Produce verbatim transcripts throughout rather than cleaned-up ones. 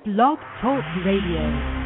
Blog Talk Radio.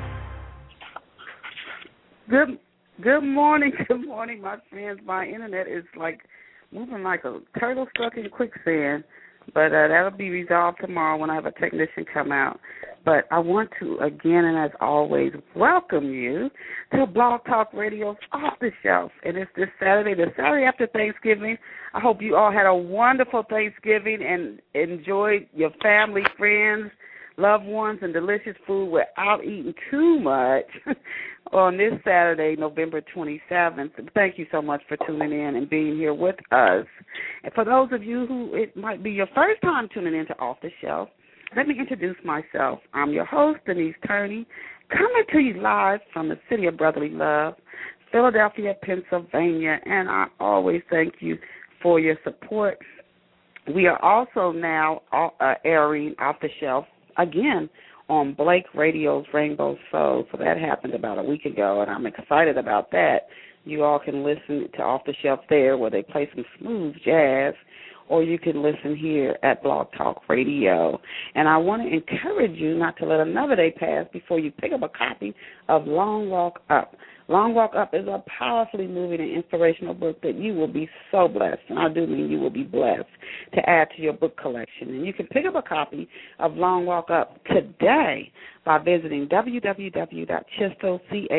Good good morning, good morning, my friends. My internet is like moving like a turtle stuck in quicksand, but uh, that'll be resolved tomorrow when I have a technician come out. But I want to, again and as always, welcome you to Blog Talk Radio's Off the Shelf. And it's this Saturday, the Saturday after Thanksgiving. I hope you all had a wonderful Thanksgiving and enjoyed your family, friends, loved ones, and delicious food without eating too much on this Saturday, November twenty-seventh. Thank you so much for tuning in and being here with us. And for those of you who it might be your first time tuning in to Off the Shelf, let me introduce myself. I'm your host, Denise Turney, coming to you live from the city of brotherly love, Philadelphia, Pennsylvania, and I always thank you for your support. We are also now uh, airing Off the Shelf again on Blake Radio's Rainbow Soul. So that happened about a week ago, and I'm excited about that. You all can listen to Off the Shelf there where they play some smooth jazz, or you can listen here at Blog Talk Radio. And I want to encourage you not to let another day pass before you pick up a copy of Long Walk Up. Long Walk Up is a powerfully moving and inspirational book that you will be so blessed, and I do mean you will be blessed, to add to your book collection. And you can pick up a copy of Long Walk Up today by visiting w w w dot chistel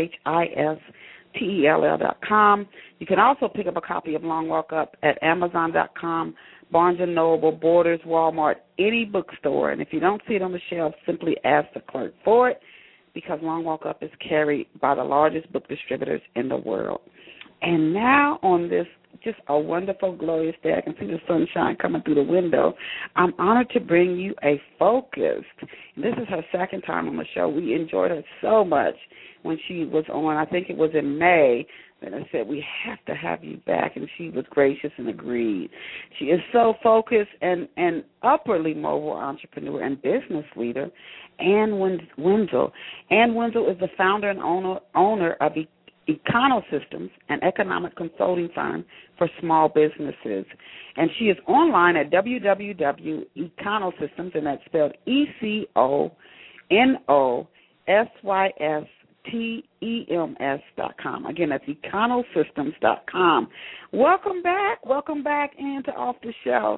dot com. You can also pick up a copy of Long Walk Up at amazon dot com, Barnes and Noble, Borders, Walmart, any bookstore. And if you don't see it on the shelf, simply ask the clerk for it, because Long Walk Up is carried by the largest book distributors in the world. And now on this just a wonderful, glorious day, I can see the sunshine coming through the window, I'm honored to bring you a Focused. This is her second time on the show. We enjoyed her so much when she was on, I think it was in May, and I said, we have to have you back, and she was gracious and agreed. She is so focused and, and upwardly mobile entrepreneur and business leader, Ann Wenzel. Ann Wenzel is the founder and owner, owner of e- Econosystems, an economic consulting firm for small businesses. And she is online at w w w dot econosystems, and that's spelled E C O N O S Y S T E M S dot com. Again, that's econosystems dot com. Welcome back. Welcome back into Off the Shelf.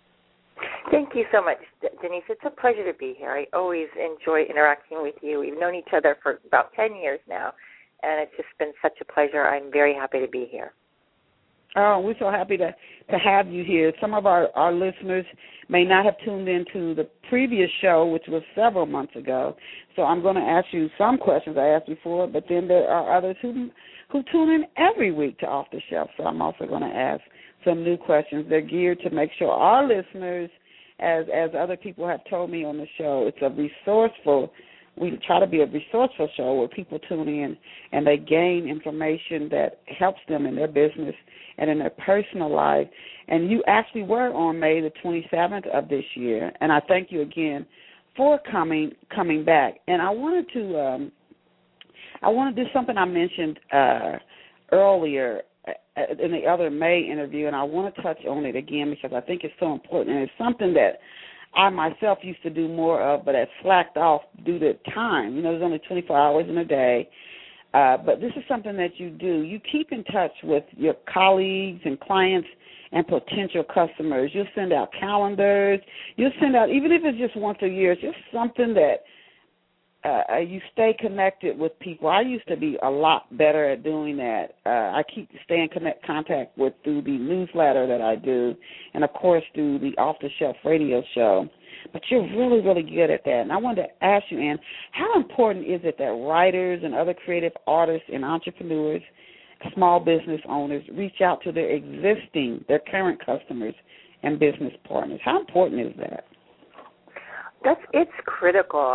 Thank you so much, Denise. It's a pleasure to be here. I always enjoy interacting with you. We've known each other for about ten years now, and it's just been such a pleasure. I'm very happy to be here. Oh, we're so happy to, to have you here. Some of our, our listeners may not have tuned into the previous show, which was several months ago. So I'm going to ask you some questions I asked before, but then there are others who who tune in every week to Off the Shelf. So I'm also going to ask some new questions. They're geared to make sure our listeners, as as other people have told me on the show, it's a resourceful, we try to be a resourceful show where people tune in and they gain information that helps them in their business and in their personal life. And you actually were on May the twenty-seventh of this year, and I thank you again for coming coming back. And I wanted to um, I want to do something I mentioned uh, earlier in the other May interview, and I want to touch on it again because I think it's so important, and it's something that I myself used to do more of, but I slacked off due to time. You know, there's only twenty-four hours in a day. Uh, but this is something that you do. You keep in touch with your colleagues and clients and potential customers. You'll send out calendars. You'll send out, even if it's just once a year, it's just something that uh, you stay connected with people. I used to be a lot better at doing that. Uh, I keep staying connect contact with through the newsletter that I do, and, of course, through the Off the Shelf radio show. But you're really, really good at that. And I wanted to ask you, Ann, how important is it that writers and other creative artists and entrepreneurs, small business owners, reach out to their existing, their current customers and business partners? How important is that? That's it's critical.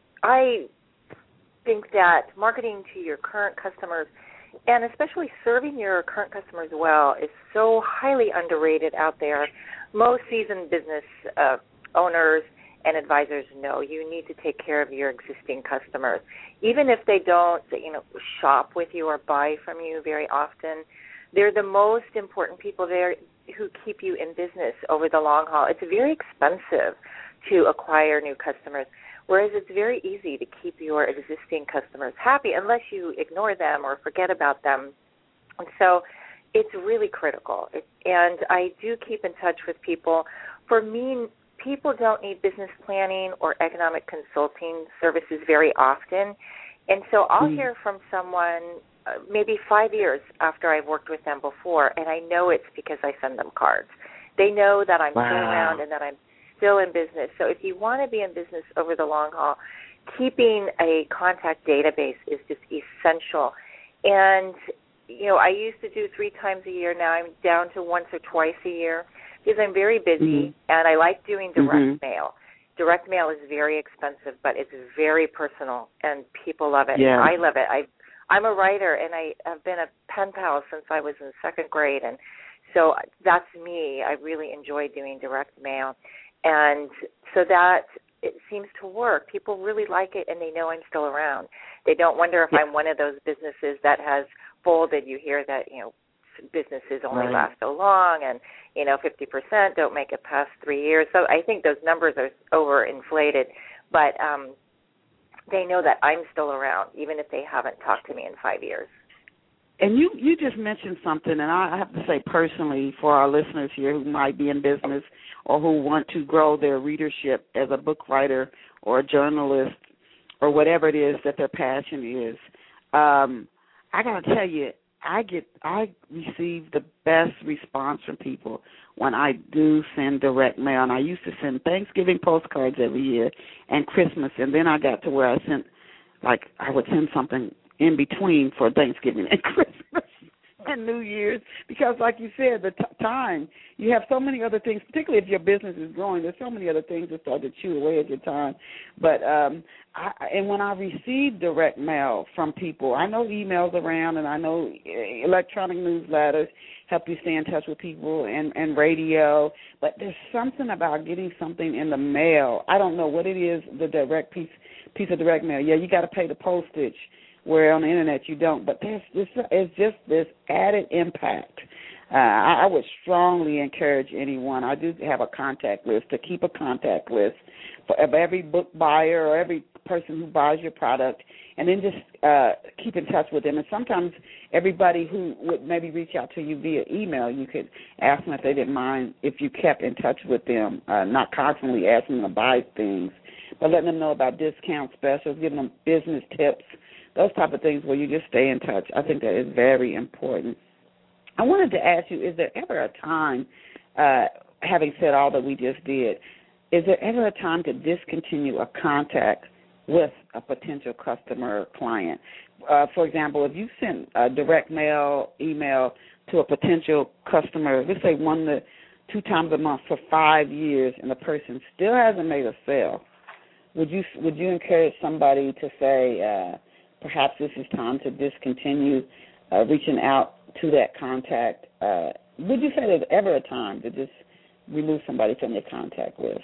I think that marketing to your current customers, and especially serving your current customers well, is so highly underrated out there. Most seasoned business uh, owners and advisors know you need to take care of your existing customers. Even if they don't, you know, shop with you or buy from you very often, they're the most important people there who keep you in business over the long haul. It's very expensive to acquire new customers. Whereas it's very easy to keep your existing customers happy unless you ignore them or forget about them. And so it's really critical. It, and I do keep in touch with people. For me, people don't need business planning or economic consulting services very often. And so I'll mm. hear from someone uh, maybe five years after I've worked with them before, and I know it's because I send them cards. They know that I'm wow. still around and that I'm still in business. So if you want to be in business over the long haul, keeping a contact database is just essential. And, you know, I used to do three times a year. Now I'm down to once or twice a year because I'm very busy, mm-hmm. and I like doing direct mm-hmm. mail. Direct mail is very expensive, but it's very personal, and people love it. Yeah. I love it. I, I'm a writer, and I have been a pen pal since I was in second grade, and so that's me. I really enjoy doing direct mail. And so that it seems to work. People really like it, and they know I'm still around. They don't wonder if yeah. I'm one of those businesses that has folded. You hear that, you know, businesses only right. last so long, and, you know, fifty percent don't make it past three years. So I think those numbers are overinflated. But um, they know that I'm still around, even if they haven't talked to me in five years. And you, you just mentioned something, and I have to say personally for our listeners here who might be in business or who want to grow their readership as a book writer or a journalist or whatever it is that their passion is, um, I got to tell you, I get I receive the best response from people when I do send direct mail. And I used to send Thanksgiving postcards every year and Christmas, and then I got to where I sent, like, I would send something in between for Thanksgiving and Christmas and New Year's, because like you said, the t- time, you have so many other things, particularly if your business is growing, there's so many other things that start to chew away at your time. But, um, I, and when I receive direct mail from people, I know emails around and I know electronic newsletters help you stay in touch with people and, and radio, but there's something about getting something in the mail. I don't know what it is, the direct piece, piece of direct mail. Yeah, you got to pay the postage, where on the internet you don't. But there's this, it's just this added impact. Uh, I, I would strongly encourage anyone, I do have a contact list, to keep a contact list for of every book buyer or every person who buys your product, and then just uh, keep in touch with them. And sometimes everybody who would maybe reach out to you via email, you could ask them if they didn't mind if you kept in touch with them, uh, not constantly asking them to buy things, but letting them know about discount specials, giving them business tips, those type of things where you just stay in touch. I think that is very important. I wanted to ask you, is there ever a time, uh, having said all that we just did, is there ever a time to discontinue a contact with a potential customer or client? Uh, for example, if you send a direct mail, email to a potential customer, let's say one to two times a month for five years, and the person still hasn't made a sale, would you would you encourage somebody to say, uh, perhaps this is time to discontinue uh, reaching out to that contact? Uh, would you say there's ever a time to just remove somebody from your contact list?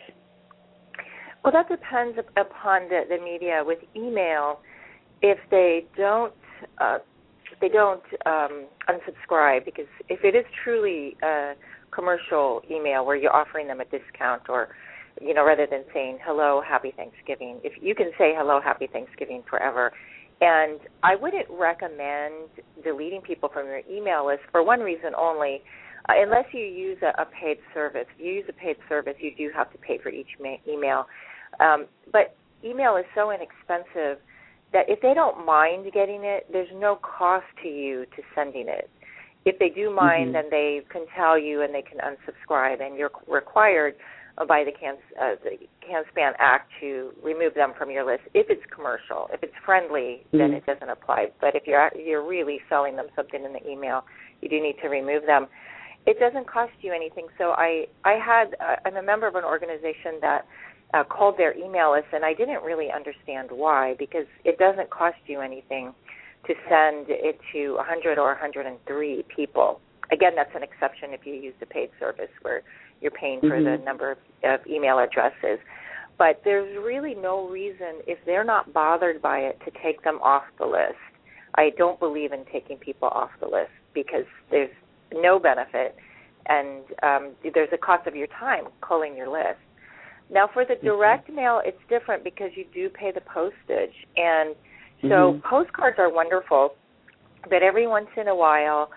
Well, that depends upon the, the media. With email, if they don't, uh, if they don't um, unsubscribe, because if it is truly a commercial email where you're offering them a discount, or, you know, rather than saying hello, happy Thanksgiving, if you can say hello, happy Thanksgiving forever. And I wouldn't recommend deleting people from your email list for one reason only. Uh, unless you use a, a paid service. If you use a paid service, you do have to pay for each ma- email. Um, but email is so inexpensive that if they don't mind getting it, there's no cost to you to sending it. If they do mind, mm-hmm. then they can tell you and they can unsubscribe, and you're required by the Can, uh, the CAN-SPAN Act to remove them from your list if it's commercial. If it's friendly, mm-hmm. then it doesn't apply. But if you're you're really selling them something in the email, you do need to remove them. It doesn't cost you anything. So I, I had, uh, I'm a member of an organization that uh, called their email list, and I didn't really understand why, because it doesn't cost you anything to send it to one hundred or one hundred three people. Again, that's an exception if you use the paid service where you're paying for mm-hmm. the number of, of email addresses. But there's really no reason, if they're not bothered by it, to take them off the list. I don't believe in taking people off the list because there's no benefit, and um, there's a cost of your time culling your list. Now, for the direct mail, it's different because you do pay the postage. And so mm-hmm. postcards are wonderful, but every once in a while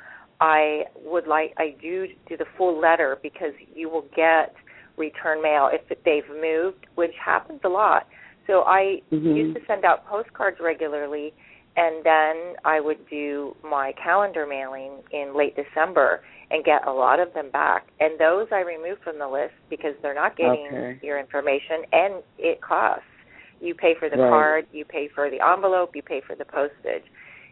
I would like, I do do the full letter because you will get return mail if they've moved, which happens a lot. So I mm-hmm. used to send out postcards regularly, and then I would do my calendar mailing in late December and get a lot of them back. And those I removed from the list because they're not getting okay. your information, and it costs. You pay for the right. card, you pay for the envelope, you pay for the postage.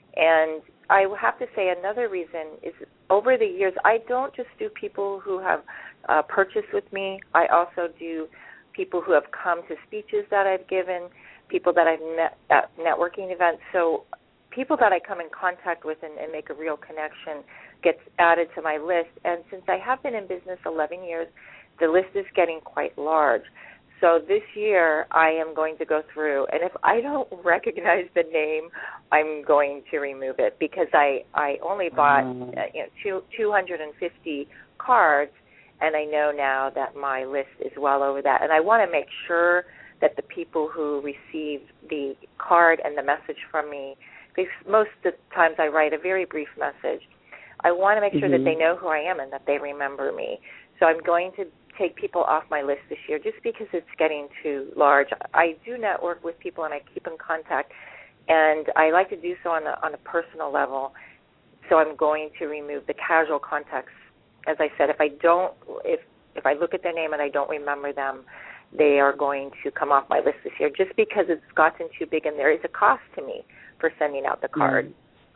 And I have to say another reason is over the years, I don't just do people who have uh, purchased with me. I also do people who have come to speeches that I've given, people that I've met at networking events. So people that I come in contact with and, and make a real connection gets added to my list. And since I have been in business eleven years, the list is getting quite large. So this year I am going to go through, and if I don't recognize the name, I'm going to remove it because I, I only bought uh, you know, two, two hundred fifty cards, and I know now that my list is well over that. And I want to make sure that the people who receive the card and the message from me, because most of the times I write a very brief message, I want to make mm-hmm. sure that they know who I am and that they remember me. So I'm going to take people off my list this year just because it's getting too large. I do network with people and I keep in contact, and I like to do so on a, on a personal level. So I'm going to remove the casual contacts. As I said, if I don't, if if I look at their name and I don't remember them, they are going to come off my list this year just because it's gotten too big and there is a cost to me for sending out the card.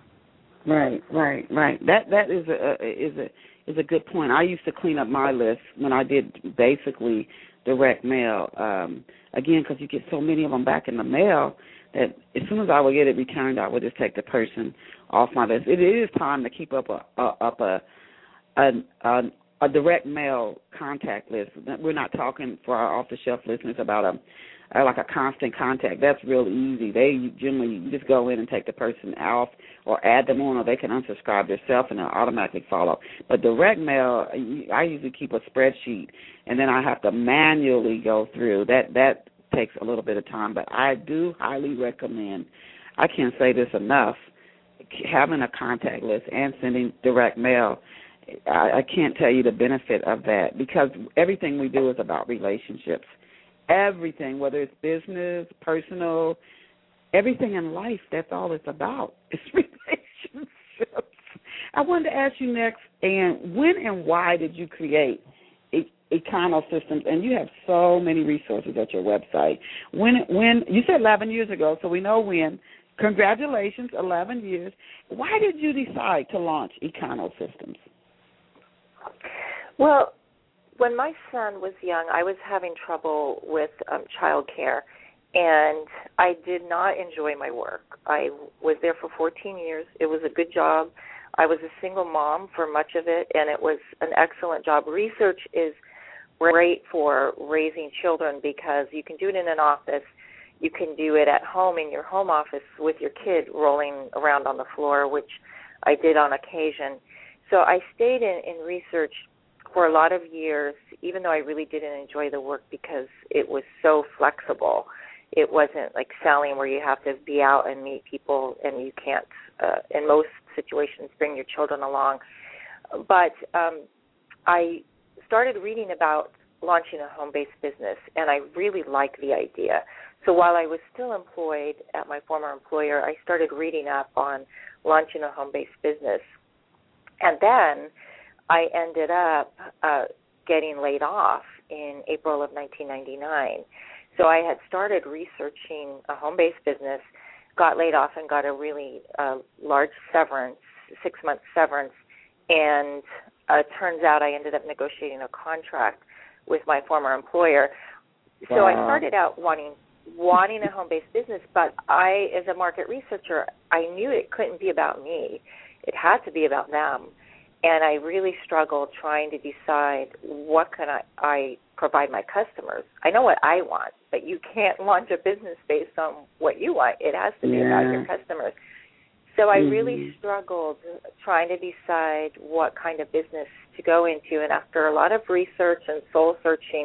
Right, right, right. That that is a is a is a good point. I used to clean up my list when I did basically direct mail. Um, again, because you get so many of them back in the mail that as soon as I would get it returned, I would just take the person off my list. It is time to keep up a, a up a a, a a direct mail contact list. We're not talking for our off-the-shelf listeners about a uh, like a constant contact. That's real easy. They generally you just go in and take the person off or add them on, or they can unsubscribe themselves and they'll automatically follow. But direct mail, I usually keep a spreadsheet, and then I have to manually go through. That that takes a little bit of time, but I do highly recommend, I can't say this enough, having a contact list and sending direct mail. I, I can't tell you the benefit of that because everything we do is about relationships. Everything, whether it's business, personal, everything in life, that's all it's about. It's relationships. I wanted to ask you next, and when and why did you create Econosystems? And you have so many resources at your website. When, when you said eleven years ago, so we know when. Congratulations, eleven years. Why did you decide to launch Econosystems? Well, when my son was young, I was having trouble with um, child care, and I did not enjoy my work. I was there for fourteen years. It was a good job. I was a single mom for much of it, and it was an excellent job. Research is great for raising children because you can do it in an office. You can do it at home in your home office with your kid rolling around on the floor, which I did on occasion. So I stayed in, in research for a lot of years, even though I really didn't enjoy the work because it was so flexible. It wasn't like selling where you have to be out and meet people and you can't, uh, in most situations, bring your children along. But um, I started reading about launching a home-based business, and I really liked the idea. So while I was still employed at my former employer, I started reading up on launching a home-based business. And then I ended up uh, getting laid off in April of nineteen ninety-nine. So I had started researching a home-based business, got laid off, and got a really uh, large severance, six-month severance. And uh, it turns out I ended up negotiating a contract with my former employer. So wow. I started out wanting wanting a home-based business, but I, as a market researcher, I knew it couldn't be about me. It had to be about them. And I really struggled trying to decide what can I, I provide my customers. I know what I want, but you can't launch a business based on what you want. It has to be yeah. about your customers. So I mm-hmm. really struggled trying to decide what kind of business to go into. And after a lot of research and soul searching,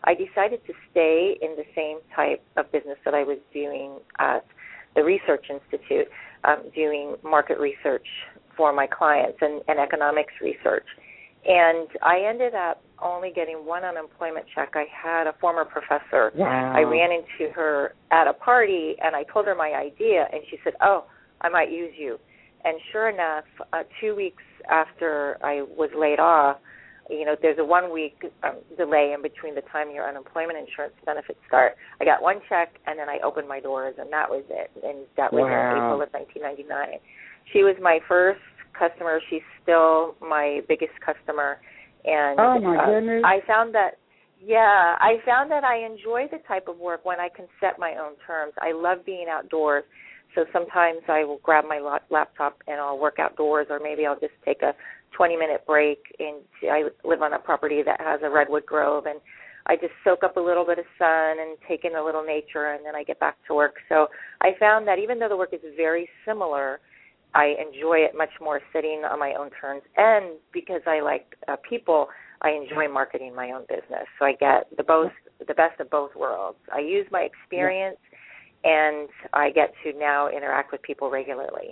I decided to stay in the same type of business that I was doing at the Research Institute, um, doing market research for my clients and, and economics research. And I ended up only getting one unemployment check. I had a former professor. Wow. I ran into her at a party, and I told her my idea, and she said, oh, I might use you. And sure enough, uh, two weeks after I was laid off, you know, there's a one-week um, delay in between the time your unemployment insurance benefits start. I got one check, and then I opened my doors, and that was it. And that was wow. in April of nineteen ninety-nine. She was my first customer. She's still my biggest customer. And oh, my uh, goodness. I found that, yeah, I found that I enjoy the type of work when I can set my own terms. I love being outdoors. So sometimes I will grab my laptop and I'll work outdoors, or maybe I'll just take a twenty-minute break. And I live on a property that has a redwood grove, and I just soak up a little bit of sun and take in a little nature, and then I get back to work. So I found that even though the work is very similar, I enjoy it much more sitting on my own terms. And because I like uh, people, I enjoy marketing my own business. So I get the both, the best of both worlds. I use my experience, and I get to now interact with people regularly.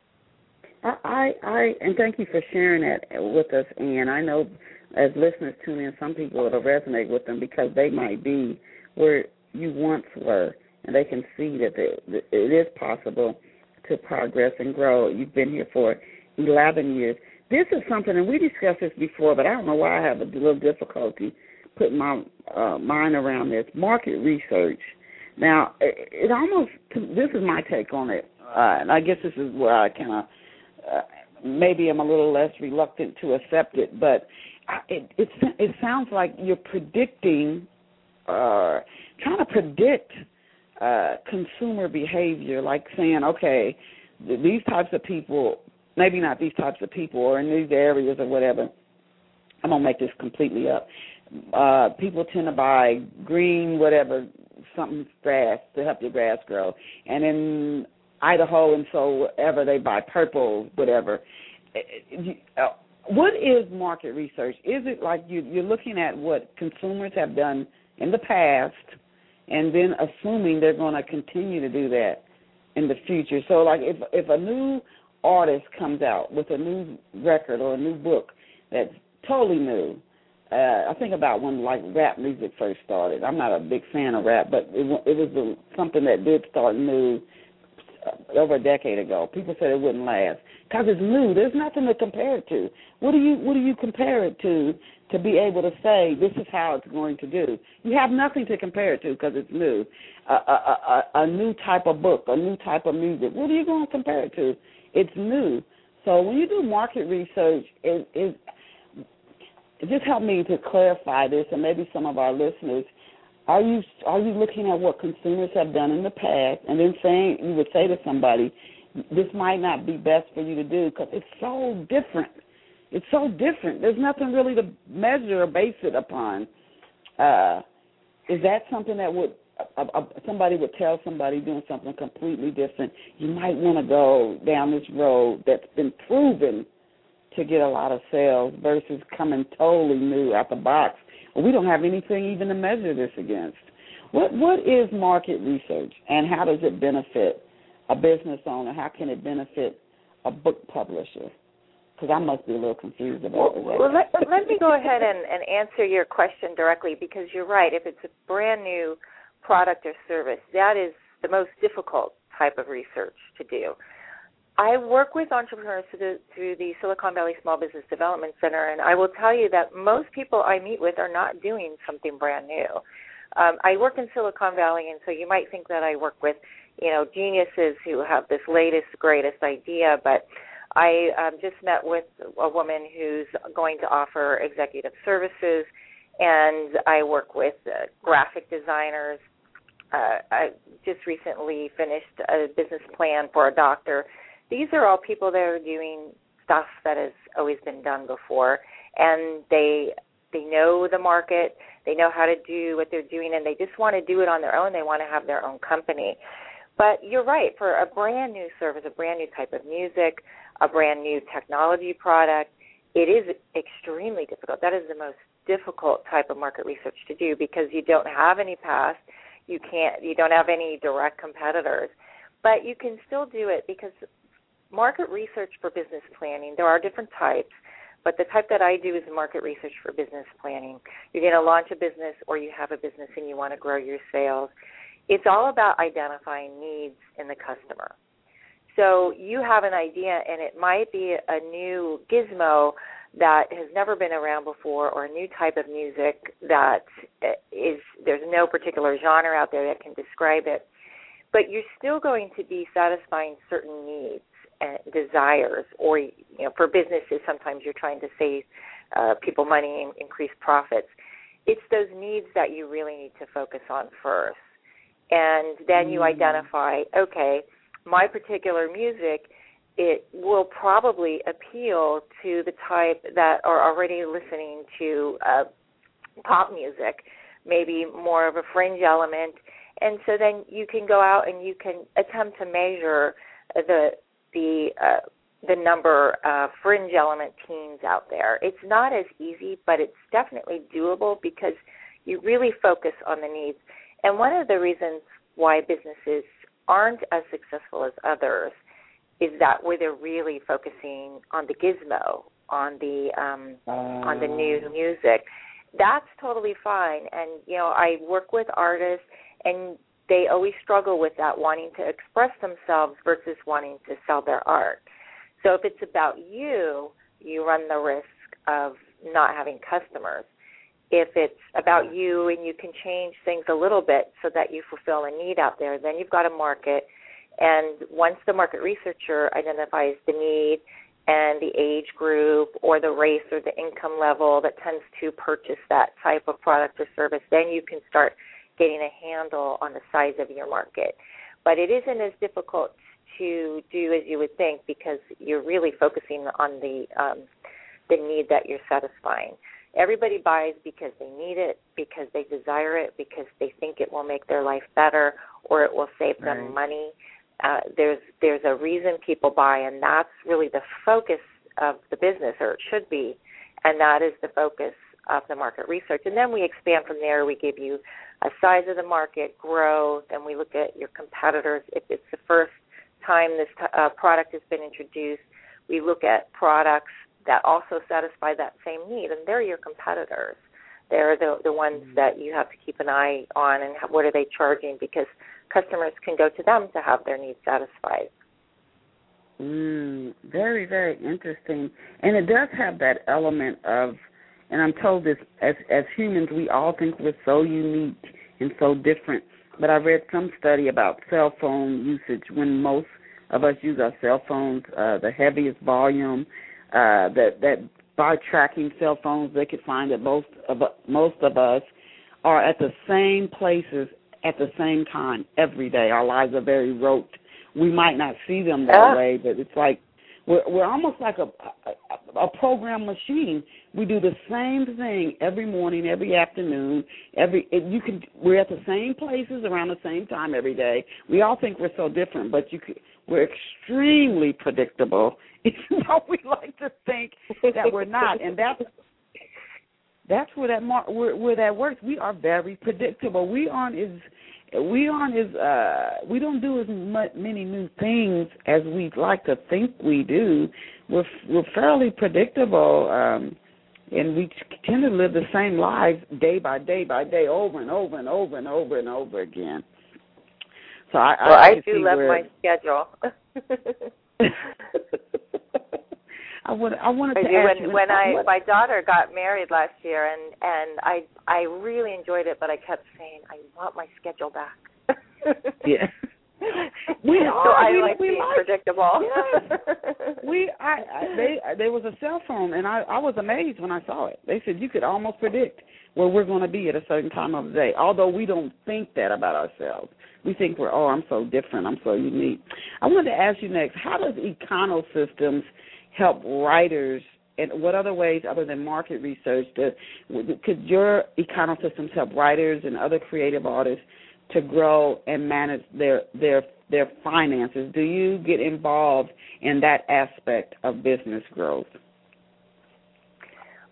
I, I, I, and thank you for sharing that with us, Ann. I know as listeners tune in, some people it'll resonate with them because they might be where you once were, and they can see that, they, that it is possible to progress and grow. You've been here for eleven years. This is something, and we discussed this before, but I don't know why I have a little difficulty putting my uh, mind around this. Market research. Now, it, it almost, this is my take on it, uh, and I guess this is where I kind of, uh, maybe I'm a little less reluctant to accept it, but it it, it sounds like you're predicting, uh, trying to predict uh, consumer behavior, like saying, okay, these types of people, maybe not these types of people, or in these areas or whatever, I'm going to make this completely up. Uh, people tend to buy green, whatever, something grass to help your grass grow. And in Idaho and so ever, they buy purple, whatever. What is market research? Is it like you, you're looking at what consumers have done in the past and then assuming they're going to continue to do that in the future? So, like, if if a new artist comes out with a new record or a new book that's totally new, Uh, I think about when, like, rap music first started. I'm not a big fan of rap, but it, it was a, something that did start new uh, over a decade ago. People said it wouldn't last because it's new. There's nothing to compare it to. What do you What do you compare it to to be able to say this is how it's going to do? You have nothing to compare it to because it's new. A, a, a, a new type of book, a new type of music. What are you going to compare it to? It's new. So when you do market research, it is. Just help me to clarify this, and maybe some of our listeners. Are you are you looking at what consumers have done in the past, and then saying you would say to somebody, this might not be best for you to do because it's so different. It's so different. There's nothing really to measure or base it upon. Uh, is that something that would a, a, somebody would tell somebody doing something completely different? You might want to go down this road that's been proven to get a lot of sales versus coming totally new out the box. Well, we don't have anything even to measure this against. What What is market research, and how does it benefit a business owner? How can it benefit a book publisher? Because I must be a little confused about well, that. Well, let, let me go ahead and, and answer your question directly, because you're right. If it's a brand new product or service, that is the most difficult type of research to do. I work with entrepreneurs through the, through the Silicon Valley Small Business Development Center, and I will tell you that most people I meet with are not doing something brand new. Um, I work in Silicon Valley, and so you might think that I work with, you know, geniuses who have this latest, greatest idea, but I um, just met with a woman who's going to offer executive services, and I work with uh, graphic designers. Uh, I just recently finished a business plan for a doctor. These are all people that are doing stuff that has always been done before, and they they know the market, they know how to do what they're doing, and they just want to do it on their own. They want to have their own company. But you're right, for a brand new service, a brand new type of music, a brand new technology product, it is extremely difficult. That is the most difficult type of market research to do because you don't have any past, you can't, you don't have any direct competitors, but you can still do it because market research for business planning, there are different types, but the type that I do is market research for business planning. You're going to launch a business or you have a business and you want to grow your sales. It's all about identifying needs in the customer. So you have an idea, and it might be a new gizmo that has never been around before or a new type of music that is, there's no particular genre out there that can describe it, but you're still going to be satisfying certain needs and desires, or, you know, for businesses, sometimes you're trying to save uh, people money and increase profits. It's those needs that you really need to focus on first. And then you identify, okay, my particular music, it will probably appeal to the type that are already listening to uh, pop music, maybe more of a fringe element. And so then you can go out and you can attempt to measure the the uh, the number of fringe element teens out there. It's not as easy, but it's definitely doable because you really focus on the needs. And one of the reasons why businesses aren't as successful as others is that where they're really focusing on the gizmo, on the um, uh, on the new music. That's totally fine. And, you know, I work with artists, and they always struggle with that, wanting to express themselves versus wanting to sell their art. So if it's about you, you run the risk of not having customers. If it's about you and you can change things a little bit so that you fulfill a need out there, then you've got a market. And once the market researcher identifies the need and the age group or the race or the income level that tends to purchase that type of product or service, then you can start getting a handle on the size of your market. But it isn't as difficult to do as you would think because you're really focusing on the um, the need that you're satisfying. Everybody buys because they need it, because they desire it, because they think it will make their life better or it will save them right. money. Uh, there's there's a reason people buy, and that's really the focus of the business, or it should be, and that is the focus of the market research. And then we expand from there. We give you a size of the market, growth, and we look at your competitors. If it's the first time this uh, product has been introduced, we look at products that also satisfy that same need, and they're your competitors. They're the, the ones that you have to keep an eye on, and what are they charging, because customers can go to them to have their needs satisfied. Mm, very, very interesting. And it does have that element of, and I'm told this, as as humans, we all think we're so unique and so different. But I read some study about cell phone usage when most of us use our cell phones, uh, the heaviest volume, uh, that, that by tracking cell phones, they could find that most of, most of us are at the same places at the same time every day. Our lives are very rote. We might not see them that yeah. way, but it's like we're, we're almost like a, a, a program machine. We do the same thing every morning, every afternoon. Every it, you can. We're at the same places around the same time every day. We all think we're so different, but you could, we're extremely predictable. It's how we like to think that we're not, and that's that's where that mar- where, where that works. We are very predictable. We aren't as we aren't as uh, we don't do as much, many new things as we'd like to think we do. We're we're fairly predictable, um, and we tend to live the same lives day by day by day, over and over and over and over and over again. So I, well, I, I do love where, my schedule. I want I wanted to I do. ask when you, when I what? my daughter got married last year, and and I I really enjoyed it, but I kept saying I want my schedule back. Yeah. We are. So I we, like we being like, predictable. Yes. we I, I they there was a cell phone, and I I was amazed when I saw it. They said you could almost predict where we're going to be at a certain time of the day. Although we don't think that about ourselves, we think we're oh I'm so different, I'm so unique. I wanted to ask you next, how does Econosystems help writers, and what other ways other than market research does, could your Econosystems help writers and other creative artists to grow and manage their their their finances? Do you get involved in that aspect of business growth?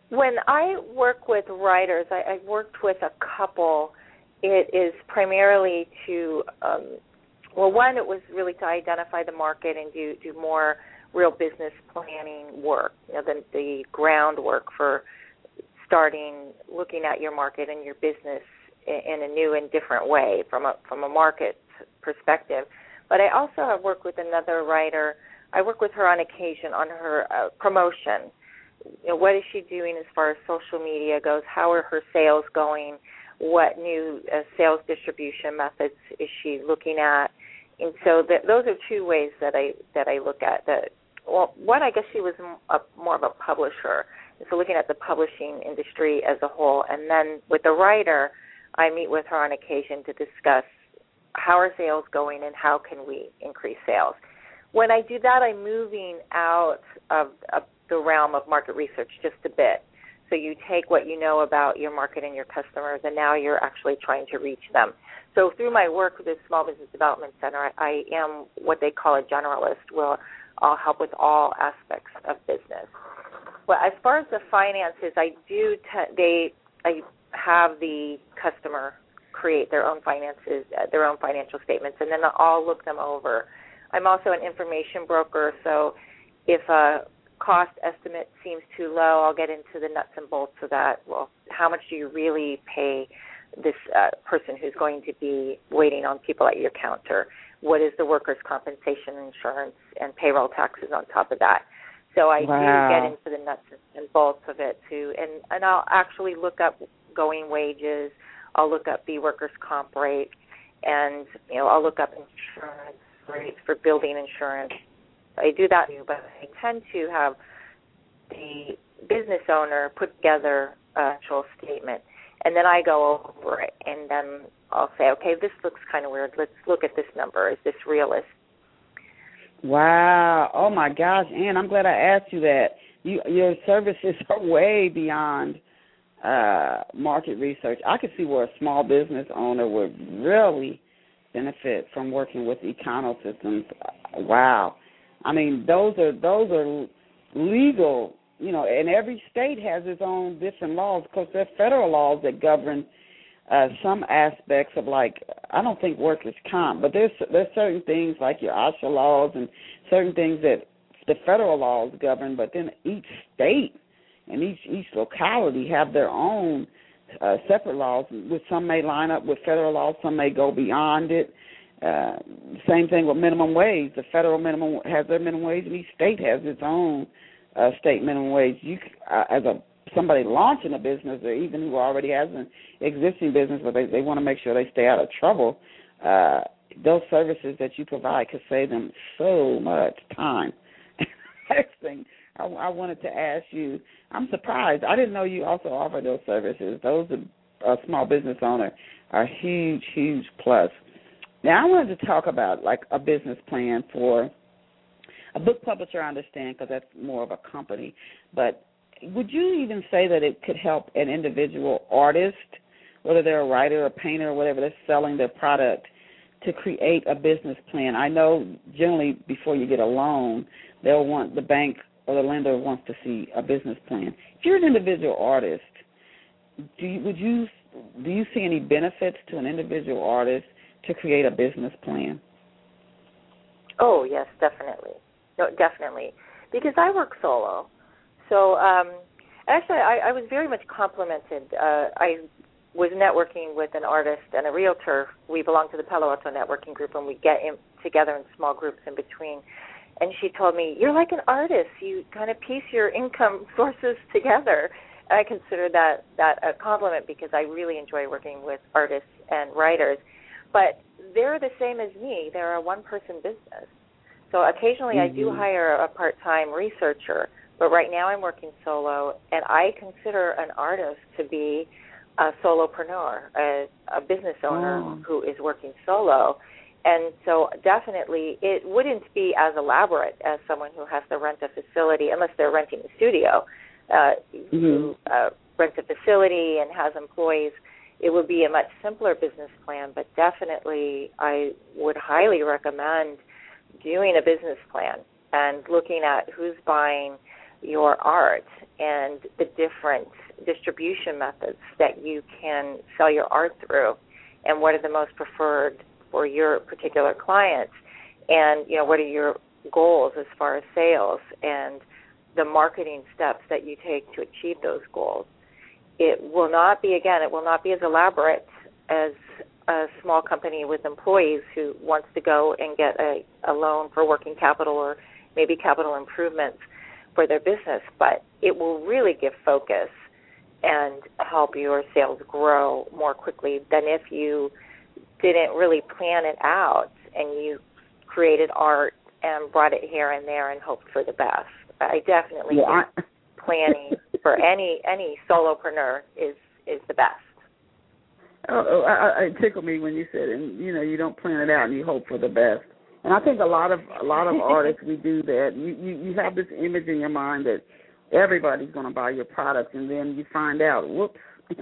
When I work with writers, I, I've worked with a couple. It is primarily to, um, well, one, it was really to identify the market and do, do more real business planning work, you know, the, the groundwork for starting looking at your market and your business in, in a new and different way from a, from a market perspective. But I also have worked with another writer. I work with her on occasion on her uh, promotion. You know, what is she doing as far as social media goes? How are her sales going? What new uh, sales distribution methods is she looking at? And so that, those are two ways that I that I look at. That, well, one, I guess she was a, more of a publisher, so looking at the publishing industry as a whole. And then with the writer, I meet with her on occasion to discuss how are sales going and how can we increase sales. When I do that, I'm moving out of, of the realm of market research just a bit. So you take what you know about your market and your customers, and now you're actually trying to reach them. So through my work with the Small Business Development Center, I, I am what they call a generalist. Well, I'll help with all aspects of business. Well, as far as the finances, I do. T- they I have the customer create their own finances, uh, their own financial statements, and then I'll look them over. I'm also an information broker, so if a cost estimate seems too low, I'll get into the nuts and bolts of that. Well, how much do you really pay this uh, person who's going to be waiting on people at your counter? What is the workers' compensation insurance and payroll taxes on top of that? So I wow. do get into the nuts and bolts of it too, and, and I'll actually look up going wages. I'll look up the workers' comp rate, and you know I'll look up insurance rates for building insurance. I do that too, but I tend to have the business owner put together an actual statement, and then I go over it, and then I'll say, okay, this looks kind of weird. Let's look at this number. Is this realistic? Wow. Oh, my gosh, Ann, I'm glad I asked you that. You, your services are way beyond uh, market research. I could see where a small business owner would really benefit from working with Econosystems. Wow. I mean, those are those are legal, you know, and every state has its own different laws. Of course, there are federal laws that govern uh, some aspects of, like, I don't think workers' comp, but there's there's certain things like your OSHA laws and certain things that the federal laws govern, but then each state and each, each locality have their own uh, separate laws, which some may line up with federal laws, some may go beyond it. Uh, same thing with minimum wage. The federal minimum has their minimum wage, and each state has its own uh, state minimum wage. You, uh, as a somebody launching a business, or even who already has an existing business, but they, they want to make sure they stay out of trouble, uh, those services that you provide could save them so much time. Next thing I, I wanted to ask you, I'm surprised. I didn't know you also offer those services. Those are, a small business owner are a huge, huge plus. Now, I wanted to talk about, like, a business plan for a book publisher, I understand, because that's more of a company. But would you even say that it could help an individual artist, whether they're a writer or painter or whatever, that's selling their product, to create a business plan? I know generally before you get a loan, they'll want the bank or the lender wants to see a business plan. If you're an individual artist, do you, would you do you see any benefits to an individual artist to create a business plan? Oh, yes, definitely. No, definitely. Because I work solo. So um, actually, I, I was very much complimented. Uh, I was networking with an artist and a realtor. We belong to the Palo Alto Networking Group, and we get in, together in small groups in between. And she told me, you're like an artist. You kind of piece your income sources together. And I consider that, that a compliment because I really enjoy working with artists and writers. But they're the same as me. They're a one-person business. So occasionally mm-hmm. I do hire a part-time researcher, but right now I'm working solo, and I consider an artist to be a solopreneur, a, a business owner oh. who is working solo. And so definitely it wouldn't be as elaborate as someone who has to rent a facility, unless they're renting a studio, uh, mm-hmm. who uh, rents a facility and has employees. It would be a much simpler business plan, but definitely I would highly recommend doing a business plan and looking at who's buying, your art and the different distribution methods that you can sell your art through, and what are the most preferred for your particular clients, and you know what are your goals as far as sales and the marketing steps that you take to achieve those goals. It will not be, again, it will not be as elaborate as a small company with employees who wants to go and get a, a loan for working capital or maybe capital improvements for their business, but it will really give focus and help your sales grow more quickly than if you didn't really plan it out and you created art and brought it here and there and hoped for the best. I definitely yeah, think I... planning for any any solopreneur is is the best. Oh, oh I, I, it tickled me when you said, and you know, you don't plan it out and you hope for the best. And I think a lot of a lot of artists, we do that. You, you you have this image in your mind that everybody's going to buy your product, and then you find out, whoops,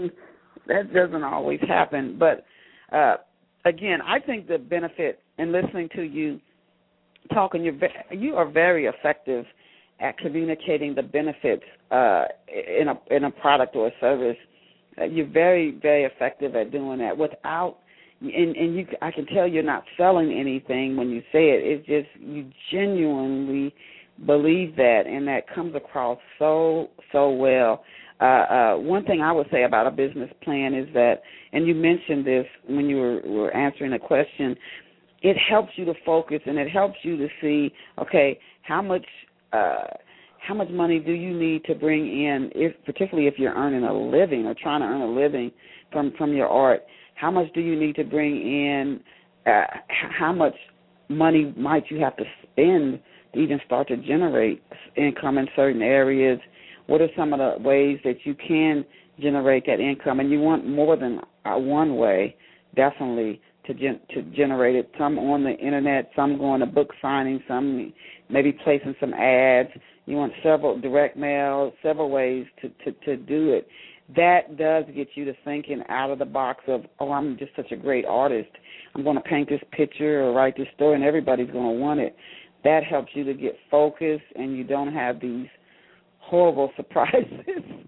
that doesn't always happen. But uh, again, I think the benefit in listening to you talking, you're ve- you are very effective at communicating the benefits uh, in a in a product or a service. Uh, you're very, very effective at doing that without, and, and you, I can tell you're not selling anything when you say it. It's just you genuinely believe that, and that comes across so, so well. Uh, uh, one thing I would say about a business plan is that, and you mentioned this when you were, were answering a question, it helps you to focus and it helps you to see, okay, how much uh, how much money do you need to bring in, if particularly if you're earning a living or trying to earn a living from, from your art, how much do you need to bring in, uh, how much money might you have to spend to even start to generate income in certain areas? What are some of the ways that you can generate that income? And you want more than uh, one way, definitely, to gen- to generate it. Some on the internet, some going to book signing, some maybe placing some ads. You want several direct mail, several ways to, to, to do it. That does get you to thinking out of the box of, oh, I'm just such a great artist. I'm going to paint this picture or write this story, and everybody's going to want it. That helps you to get focused, and you don't have these horrible surprises.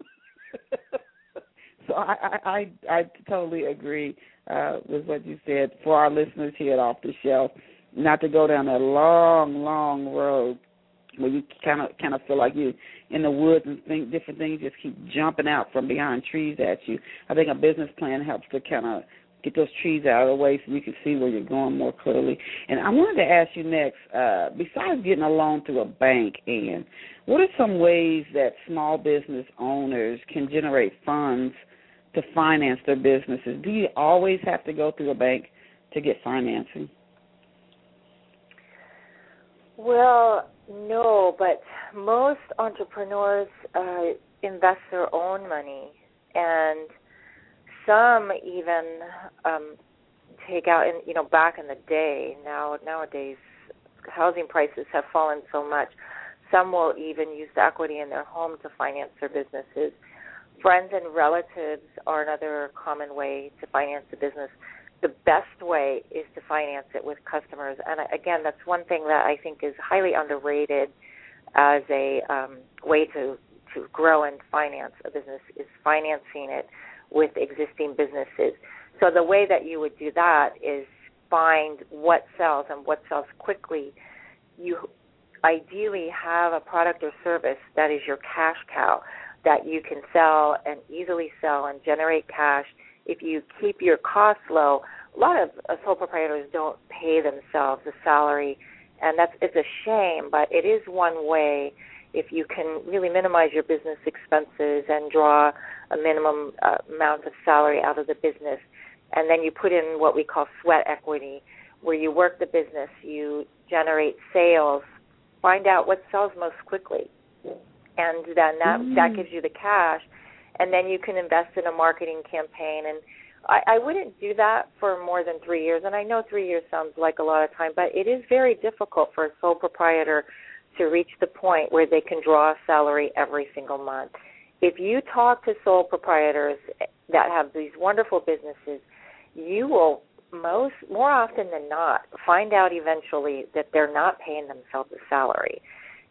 So I, I, I, I totally agree uh, with what you said. For our listeners here at Off the Shelf, not to go down that long, long road where you kind of kind of feel like you're in the woods and think different things just keep jumping out from behind trees at you. I think a business plan helps to kind of get those trees out of the way so you can see where you're going more clearly. And I wanted to ask you next, uh, besides getting a loan through a bank, Ann, what are some ways that small business owners can generate funds to finance their businesses? Do you always have to go through a bank to get financing? Well, no, but most entrepreneurs uh, invest their own money, and some even um, take out, in, you know, back in the day, now nowadays housing prices have fallen so much, some will even use the equity in their home to finance their businesses. Friends and relatives are another common way to finance a business. The best way is to finance it with customers. And again, that's one thing that I think is highly underrated as a um, way to, to grow and finance a business, is financing it with existing businesses. So the way that you would do that is find what sells and what sells quickly. You ideally have a product or service that is your cash cow, that you can sell and easily sell and generate cash. If you keep your costs low, a lot of uh, sole proprietors don't pay themselves a salary, and that's it's a shame, but it is one way if you can really minimize your business expenses and draw a minimum uh, amount of salary out of the business, and then you put in what we call sweat equity, where you work the business, you generate sales, find out what sells most quickly, and then that, mm. that gives you the cash, and then you can invest in a marketing campaign. And I, I wouldn't do that for more than three years, and I know three years sounds like a lot of time, but it is very difficult for a sole proprietor to reach the point where they can draw a salary every single month. If you talk to sole proprietors that have these wonderful businesses, you will most more often than not find out eventually that they're not paying themselves a salary.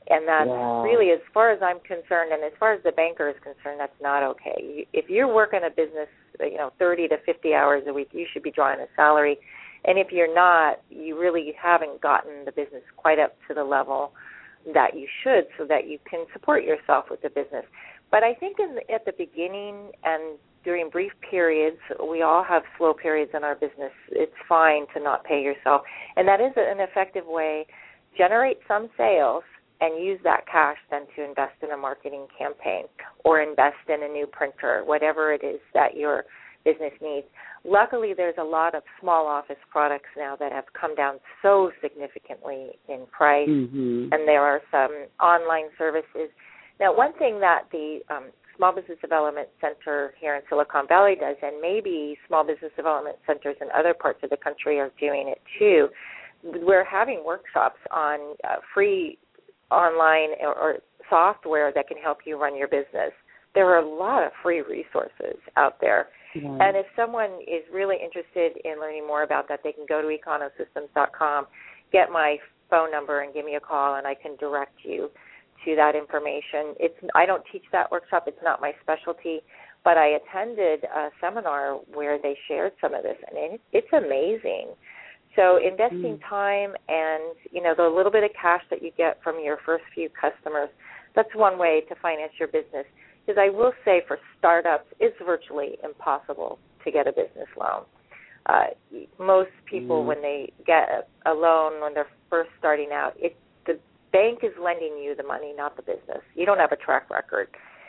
And that's wow. really, as far as I'm concerned, and as far as the banker is concerned, that's not okay. If you're working a business, you know, thirty to fifty hours a week, you should be drawing a salary. And if you're not, you really haven't gotten the business quite up to the level that you should, so that you can support yourself with the business. But I think in the, at the beginning and during brief periods, we all have slow periods in our business. It's fine to not pay yourself. And that is an effective way. Generate some sales and use that cash then to invest in a marketing campaign or invest in a new printer, whatever it is that your business needs. Luckily, there's a lot of small office products now that have come down so significantly in price, mm-hmm. and there are some online services. Now, one thing that the um, Small Business Development Center here in Silicon Valley does, and maybe small business development centers in other parts of the country are doing it too, we're having workshops on uh, free online or, or software that can help you run your business. There are a lot of free resources out there. Mm-hmm. And if someone is really interested in learning more about that, they can go to econosystems dot com, get my phone number, and give me a call, and I can direct you to that information. It's I don't teach that workshop. It's not my specialty, but I attended a seminar where they shared some of this, and it, it's amazing. So investing mm. time and, you know, the little bit of cash that you get from your first few customers, that's one way to finance your business. Because I will say for startups, it's virtually impossible to get a business loan. Uh, most people, mm. when they get a, a loan when they're first starting out, it, the bank is lending you the money, not the business. You don't have a track record.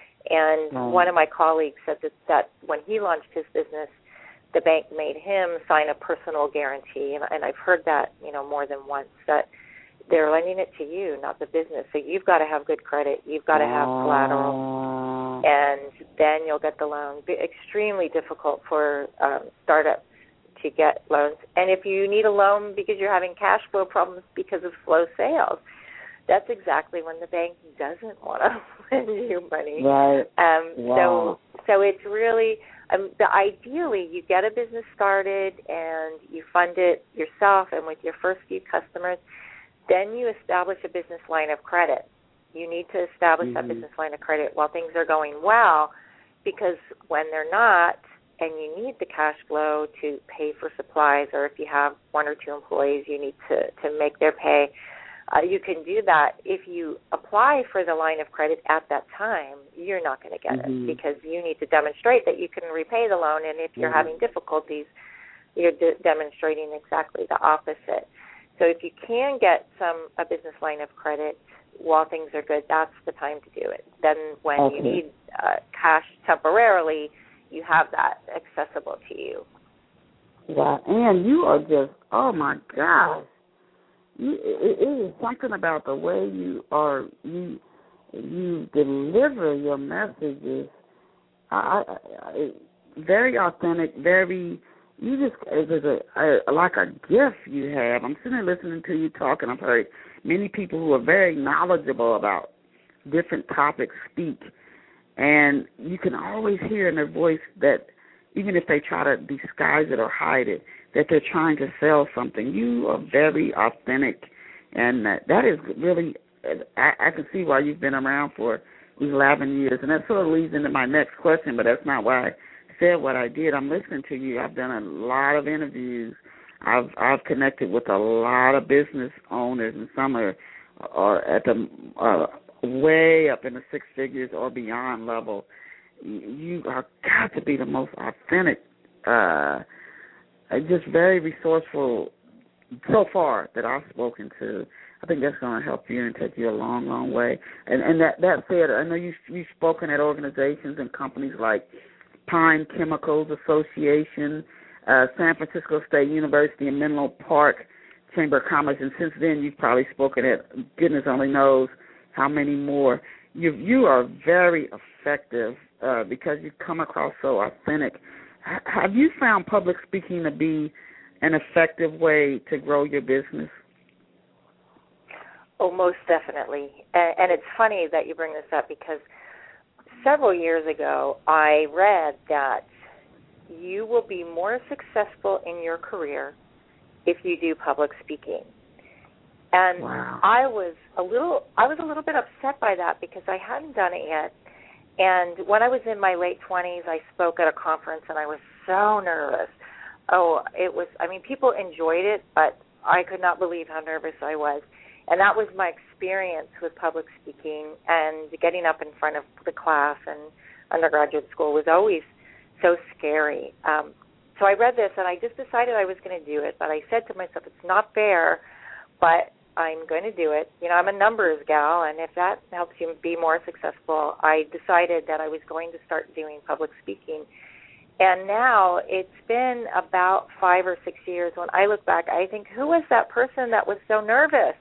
And mm. one of my colleagues said that, that when he launched his business, the bank made him sign a personal guarantee, and, and I've heard that, you know, more than once, that they're lending it to you, not the business. So you've got to have good credit. You've got to have collateral, and then you'll get the loan. Be extremely difficult for um, startups to get loans. And if you need a loan because you're having cash flow problems because of slow sales, that's exactly when the bank doesn't want to lend you money. Right. Um, wow. So, so it's really... Um, the, ideally, you get a business started and you fund it yourself and with your first few customers. Then you establish a business line of credit. You need to establish mm-hmm. that business line of credit while things are going well, because when they're not and you need the cash flow to pay for supplies, or if you have one or two employees, you need to, to make their pay. Uh, you can do that. If you apply for the line of credit at that time, you're not going to get mm-hmm. it, because you need to demonstrate that you can repay the loan, and if you're mm-hmm. having difficulties, you're de- demonstrating exactly the opposite. So if you can get some a business line of credit while things are good, that's the time to do it. Then when okay. you need uh, cash temporarily, you have that accessible to you. Wow, and you are just, oh my gosh. You, it, it is something about the way you are, you you deliver your messages. I, I, I, very authentic, very, you just, it is a, a, like a gift you have. I'm sitting there listening to you talk, and I've heard many people who are very knowledgeable about different topics speak, and you can always hear in their voice that even if they try to disguise it or hide it, that they're trying to sell something. You are very authentic, and that, that is really, I, I can see why you've been around for eleven years, and that sort of leads into my next question, but that's not why I said what I did. I'm listening to you. I've done a lot of interviews. I've I've connected with a lot of business owners, and some are, are at the uh, way up in the six figures or beyond level. You are got to be the most authentic, uh, just very resourceful so far that I've spoken to. I think that's going to help you and take you a long, long way. And, and that, that said, I know you, you've spoken at organizations and companies like Pine Chemicals Association, uh, San Francisco State University, and Menlo Park Chamber of Commerce. And since then, you've probably spoken at goodness only knows how many more. You, you are very effective uh, because you come across so authentic. H- have you found public speaking to be an effective way to grow your business? Oh, most definitely. And, and it's funny that you bring this up, because several years ago I read that you will be more successful in your career if you do public speaking. And wow. I was a little I was a little bit upset by that because I hadn't done it yet. And when I was in my late twenties, I spoke at a conference, and I was so nervous. Oh, it was, I mean, people enjoyed it, but I could not believe how nervous I was. And that was my experience with public speaking, and getting up in front of the class and undergraduate school was always so scary. Um, so I read this, and I just decided I was going to do it, but I said to myself, it's not fair, but I'm going to do it. You know, I'm a numbers gal, and if that helps you be more successful, I decided that I was going to start doing public speaking. And now it's been about five or six years. When I look back, I think, who was that person that was so nervous?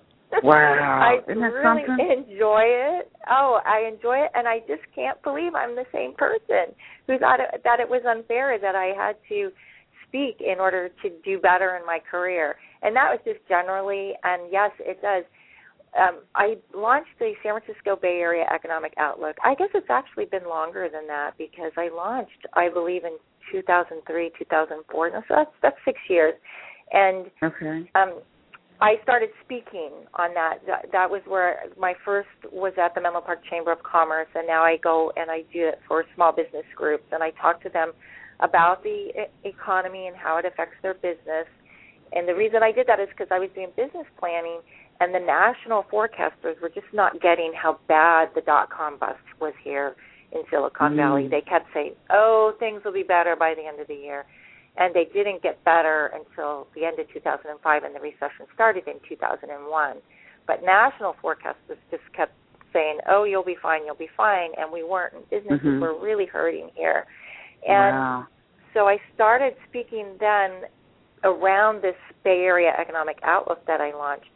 Wow. I Isn't that really something? enjoy it. Oh, I enjoy it, and I just can't believe I'm the same person who thought it, that it was unfair that I had to speak in order to do better in my career. And that was just generally, and yes, it does. Um, I launched the San Francisco Bay Area Economic Outlook. I guess it's actually been longer than that because I launched, I believe, in two thousand three, two thousand four. So that's, that's six years. And okay. um, I started speaking on that. that. That was where my first was at the Menlo Park Chamber of Commerce, and now I go and I do it for small business groups, and I talk to them about the economy and how it affects their business. And the reason I did that is because I was doing business planning, and the national forecasters were just not getting how bad the dot-com bust was here in Silicon mm. Valley. They kept saying, oh, things will be better by the end of the year. And they didn't get better until the end of two thousand five, and the recession started in two thousand one. But national forecasters just kept saying, oh, you'll be fine, you'll be fine, and we weren't. Businesses mm-hmm. were really hurting here. And wow. so I started speaking then around this Bay Area Economic Outlook that I launched.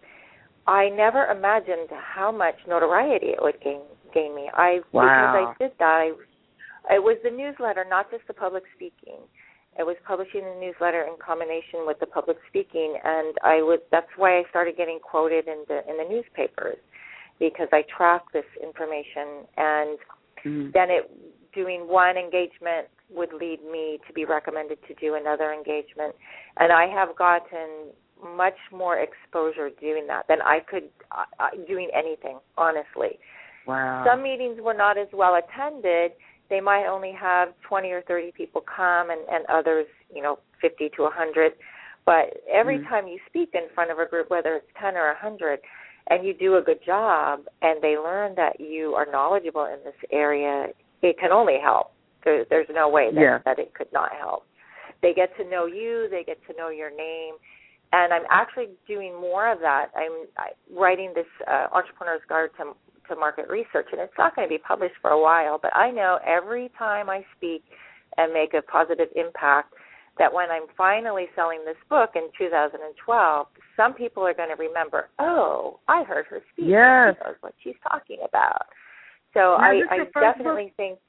I never imagined how much notoriety it would gain, gain me. I wow. Because I did that, I, it was the newsletter, not just the public speaking. It was publishing the newsletter in combination with the public speaking, and I would. That's why I started getting quoted in the in the newspapers, because I tracked this information, and mm. then it doing one engagement would lead me to be recommended to do another engagement, and I have gotten much more exposure doing that than I could uh, doing anything, honestly. Wow. Some meetings were not as well attended. They might only have twenty or thirty people come, and, and others, you know, fifty to one hundred. But every mm. time you speak in front of a group, whether it's ten or one hundred, and you do a good job, and they learn that you are knowledgeable in this area, it can only help. There, there's no way that, yeah. that it could not help. They get to know you. They get to know your name. And I'm actually doing more of that. I'm I, writing this uh, Entrepreneur's Guide to to market research, and it's not going to be published for a while, but I know every time I speak and make a positive impact that when I'm finally selling this book in two thousand twelve, some people are going to remember, oh, I heard her speak. Yes. She knows what she's talking about. So now, I, I definitely book? think,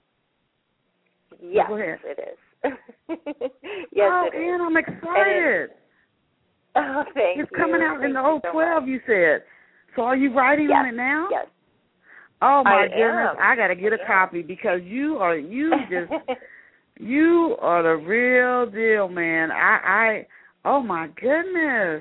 yes, oh, it is. yes, oh, it is. and I'm excited. It, oh, thank it's you. coming out thank in the oh twelve, so you said. So are you writing yes. on it now? Yes. Oh my I goodness! am. I got to get a I copy because you are you just you are the real deal, man. I I oh my goodness!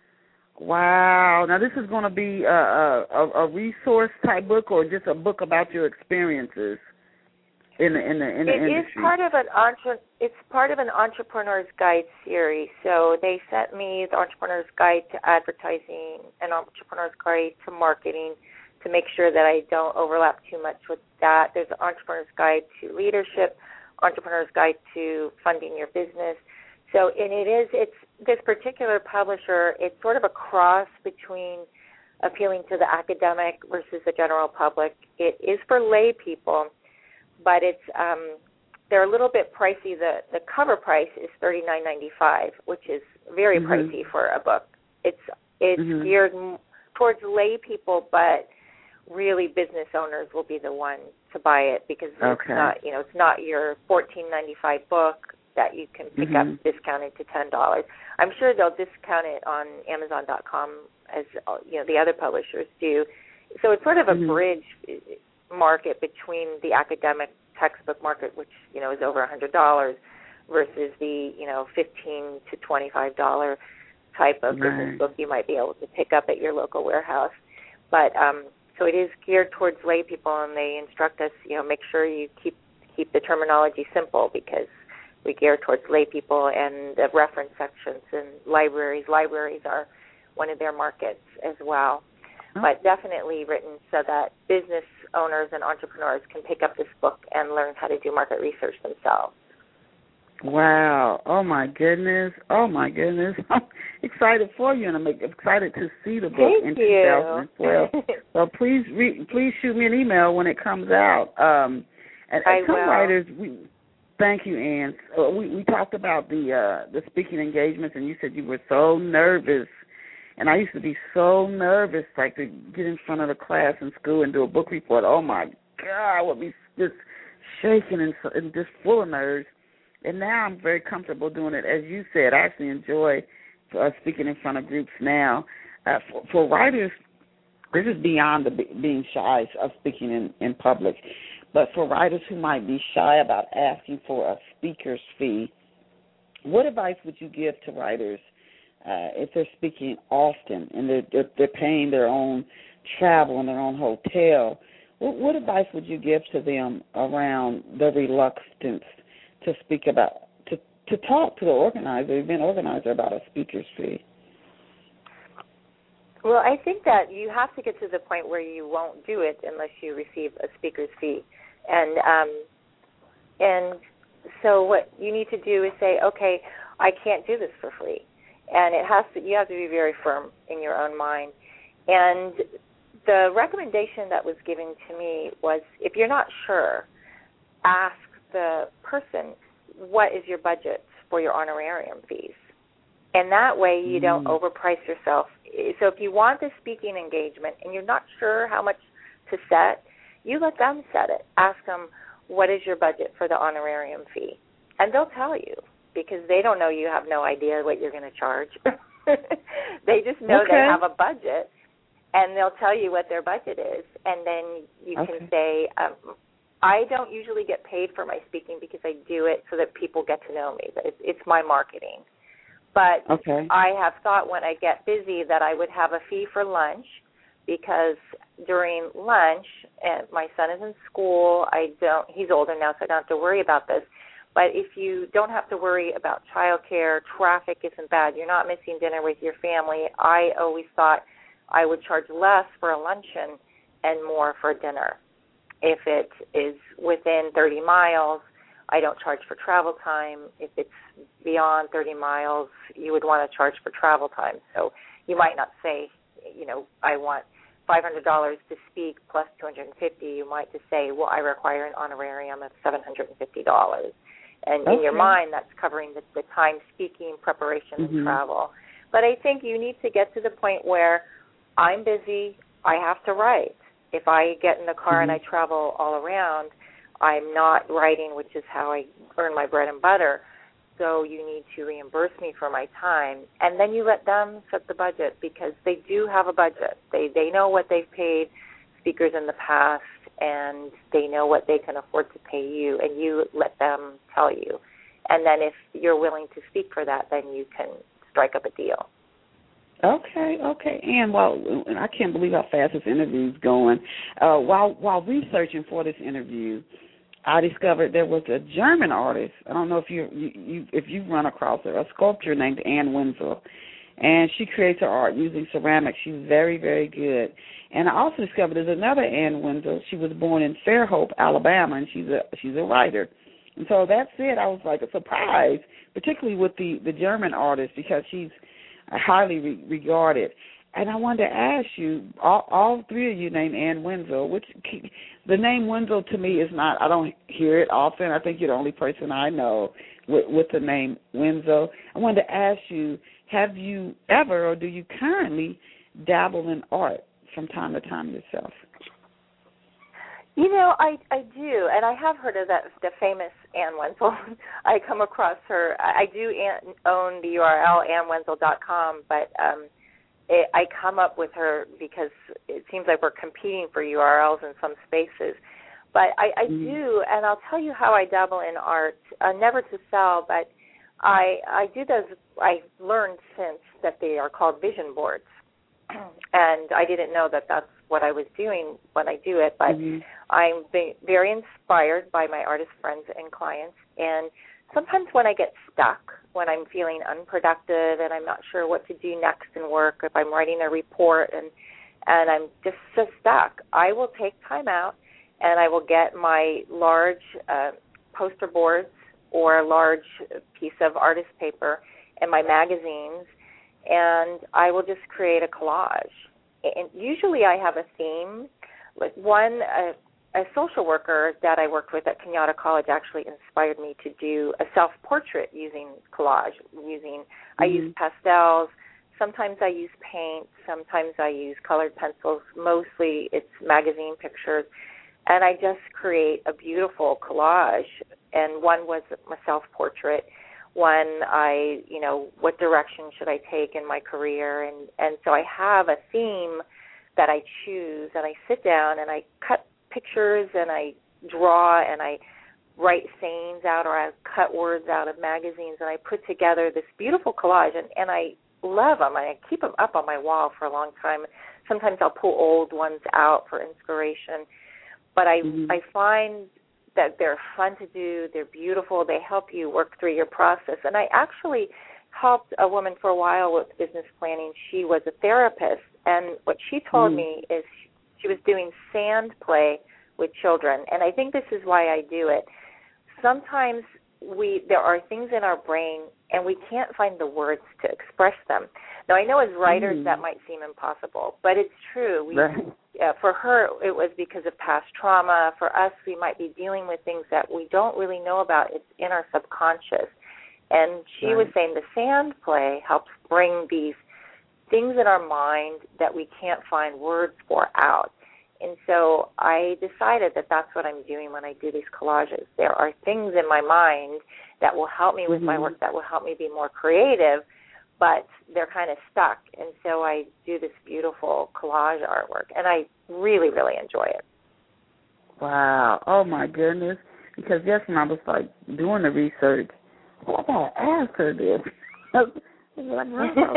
Wow. Now this is going to be a, a a resource type book or just a book about your experiences in the in the in the it industry. It is part of an entre- It's part of an Entrepreneur's Guide series. So they sent me the Entrepreneur's Guide to advertising and Entrepreneur's Guide to marketing, to make sure that I don't overlap too much with that. There's an Entrepreneur's Guide to leadership, Entrepreneur's Guide to funding your business. So, and it is, it's this particular publisher, it's sort of a cross between appealing to the academic versus the general public. It is for lay people, but it's, um, they're a little bit pricey. The, the cover price is thirty-nine ninety-five, which is very mm-hmm. pricey for a book. It's, it's mm-hmm. geared towards lay people, but really business owners will be the one to buy it because it's okay. not, you know, it's not your fourteen ninety-five book that you can pick mm-hmm. up discounted to ten dollars. I'm sure they'll discount it on Amazon dot com as, you know, the other publishers do. So it's sort of a mm-hmm. bridge market between the academic textbook market, which, you know, is over one hundred dollars, versus the, you know, fifteen to twenty-five dollars type of right. business book you might be able to pick up at your local warehouse. But um, so it is geared towards lay people, and they instruct us, you know, make sure you keep keep the terminology simple, because we gear towards lay people, and the reference sections and libraries. Libraries are one of their markets as well. Oh. But definitely written so that business owners and entrepreneurs can pick up this book and learn how to do market research themselves. Wow. Oh, my goodness. Oh, my goodness. I'm excited for you, and I'm excited to see the book Thank in you. twenty twelve. So please re- please shoot me an email when it comes out. Um, and, I and some will. writers, we, thank you, Ann. Uh, we, we talked about the uh, the speaking engagements, and you said you were so nervous. And I used to be so nervous, like, to get in front of the class in school and do a book report. Oh, my God, I would be just shaking and, and just full of nerves. And now I'm very comfortable doing it. As you said, I actually enjoy uh, speaking in front of groups now. Uh, for, for writers, this is beyond the being shy of speaking in, in public. But for writers who might be shy about asking for a speaker's fee, what advice would you give to writers uh, if they're speaking often and they're, they're, they're paying their own travel and their own hotel? What, what advice would you give to them around the reluctance to speak about, to, to talk to the organizer, event organizer, about a speaker's fee? Well, I think that you have to get to the point where you won't do it unless you receive a speaker's fee. And um, and so what you need to do is say, okay, I can't do this for free. And it has to, you have to be very firm in your own mind. And the recommendation that was given to me was, if you're not sure, ask the person, what is your budget for your honorarium fees? And that way you don't mm. overprice yourself. So if you want a speaking engagement and you're not sure how much to set, you let them set it. Ask them, what is your budget for the honorarium fee? And they'll tell you, because they don't know, you have no idea what you're going to charge. They just know okay. they have a budget, and they'll tell you what their budget is. And then you okay. can say, um, I don't usually get paid for my speaking because I do it so that people get to know me. It's, it's my marketing. But okay. I have thought when I get busy that I would have a fee for lunch, because during lunch, and my son is in school, I don't. He's older now, so I don't have to worry about this. But if you don't have to worry about childcare, traffic isn't bad, you're not missing dinner with your family, I always thought I would charge less for a luncheon and more for dinner. If it is within thirty miles, I don't charge for travel time. If it's beyond thirty miles, you would want to charge for travel time. So you might not say, you know, I want five hundred dollars to speak plus two hundred fifty dollars. You might just say, well, I require an honorarium of seven hundred fifty dollars. And okay. in your mind, that's covering the, the time speaking, preparation, mm-hmm. and travel. But I think you need to get to the point where I'm busy, I have to write. If I get in the car mm-hmm. and I travel all around, I'm not writing, which is how I earn my bread and butter. So you need to reimburse me for my time. And then you let them set the budget, because they do have a budget. They they know what they've paid speakers in the past, and they know what they can afford to pay you, and you let them tell you. And then if you're willing to speak for that, then you can strike up a deal. Okay, okay. And while and I can't believe how fast this interview's going. Uh, while while researching for this interview, I discovered there was a German artist. I don't know if you, you, you if you've run across her, a sculptor named Ann Wenzel, and she creates her art using ceramics. She's very, very good. And I also discovered there's another Ann Wenzel. She was born in Fairhope, Alabama, and she's a she's a writer. And so that's it. I was like a surprise, particularly with the, the German artist, because she's highly re- regarded. And I wanted to ask you, all, all three of you named Ann Wenzel, which the name Wenzel to me is not, I don't hear it often. I think you're the only person I know with, with the name Wenzel. I wanted to ask you, have you ever or do you currently dabble in art from time to time yourself? You know, I I do, and I have heard of that, the famous Ann Wenzel. I come across her. I do own the U R L ann wenzel dot com, but um, it, I come up with her because it seems like we're competing for U R Ls in some spaces. But I, I mm-hmm. do, and I'll tell you how I dabble in art, uh, never to sell, but I I do those. I learned since that they are called vision boards, and I didn't know that that's what I was doing when I do it. But mm-hmm. I'm very inspired by my artist friends and clients, and sometimes when I get stuck, when I'm feeling unproductive and I'm not sure what to do next in work, if I'm writing a report and and I'm just so stuck, I will take time out and I will get my large uh, poster boards or a large piece of artist paper and my magazines, and I will just create a collage. And usually I have a theme. Like one, a, a social worker that I worked with at Kenyatta College actually inspired me to do a self-portrait using collage. Using mm-hmm. I use pastels. Sometimes I use paint. Sometimes I use colored pencils. Mostly it's magazine pictures. And I just create a beautiful collage. And one was a self-portrait. One, I, you know, what direction should I take in my career? And, and so I have a theme that I choose, and I sit down and I cut pictures and I draw and I write sayings out, or I cut words out of magazines, and I put together this beautiful collage. And, and I love them. I keep them up on my wall for a long time. Sometimes I'll pull old ones out for inspiration. But I mm-hmm. I find that they're fun to do, they're beautiful, they help you work through your process. And I actually helped a woman for a while with business planning. She was a therapist, and what she told mm. me is she was doing sand play with children, and I think this is why I do it. Sometimes we there are things in our brain, and we can't find the words to express them. Now, I know as writers mm. that might seem impossible, but it's true. We right. Uh, for her, it was because of past trauma. For us, we might be dealing with things that we don't really know about. It's in our subconscious. And she right. was saying the sand play helps bring these things in our mind that we can't find words for out. And so I decided that that's what I'm doing when I do these collages. There are things in my mind that will help me with mm-hmm. my work, that will help me be more creative, but they're kind of stuck. And so I do this beautiful collage artwork, and I really, really enjoy it. Wow. Oh, my goodness. Because, yes, when I was, like, doing the research, I got to ask her this. like,